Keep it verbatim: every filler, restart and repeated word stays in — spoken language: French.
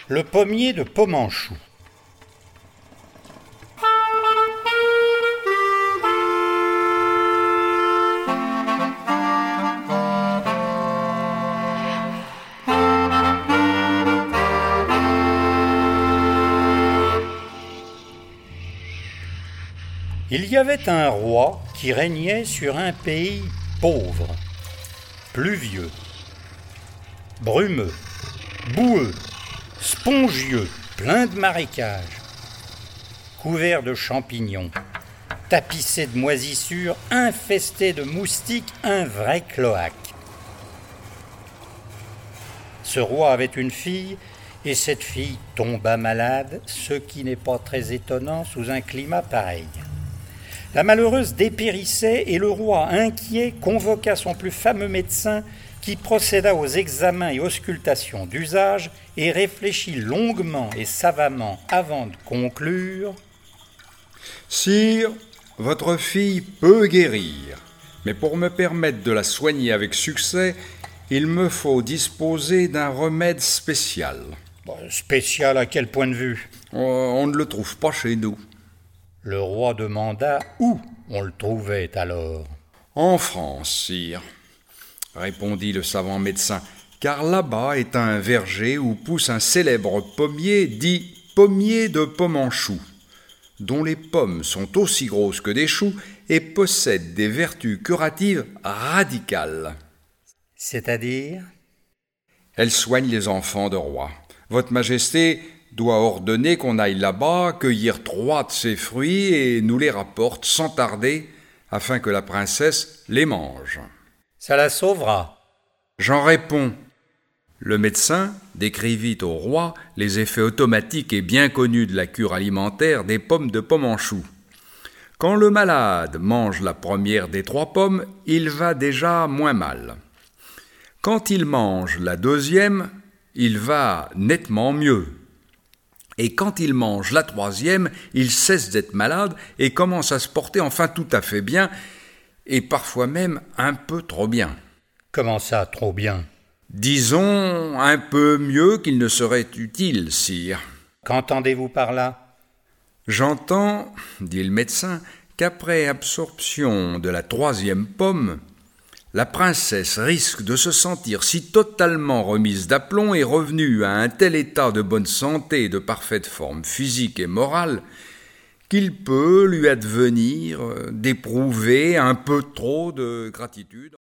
Le pommier de Pomenchou. Il y avait un roi qui régnait sur un pays pauvre, pluvieux, brumeux, boueux, spongieux, plein de marécages, couvert de champignons, tapissé de moisissures, infesté de moustiques, un vrai cloaque. Ce roi avait une fille, et cette fille tomba malade, ce qui n'est pas très étonnant sous un climat pareil. La malheureuse dépérissait et le roi, inquiet, convoqua son plus fameux médecin qui procéda aux examens et auscultations d'usage et réfléchit longuement et savamment avant de conclure. « Sire, votre fille peut guérir, mais pour me permettre de la soigner avec succès, il me faut disposer d'un remède spécial. » Bon, spécial à quel point de vue ? Oh, on ne le trouve pas chez nous. Le roi demanda où on le trouvait alors. « En France, sire, » répondit le savant médecin, « car là-bas est un verger où pousse un célèbre pommier dit pommier de Pomenchou, dont les pommes sont aussi grosses que des choux et possèdent des vertus curatives radicales. » C'est-à-dire ? Elle soigne les enfants de roi. Votre Majesté doit ordonner qu'on aille là-bas cueillir trois de ces fruits et nous les rapporte sans tarder, afin que la princesse les mange. Ça la sauvera. J'en réponds. Le médecin décrivit au roi les effets automatiques et bien connus de la cure alimentaire des pommes de Pomenchou. Quand le malade mange la première des trois pommes, il va déjà moins mal. Quand il mange la deuxième, il va nettement mieux. Et quand il mange la troisième, il cesse d'être malade et commence à se porter enfin tout à fait bien, et parfois même un peu trop bien. Comment ça, trop bien ? Disons un peu mieux qu'il ne serait utile, sire. Qu'entendez-vous par là ? J'entends, dit le médecin, qu'après absorption de la troisième pomme, la princesse risque de se sentir si totalement remise d'aplomb et revenue à un tel état de bonne santé et de parfaite forme physique et morale qu'il peut lui advenir d'éprouver un peu trop de gratitude.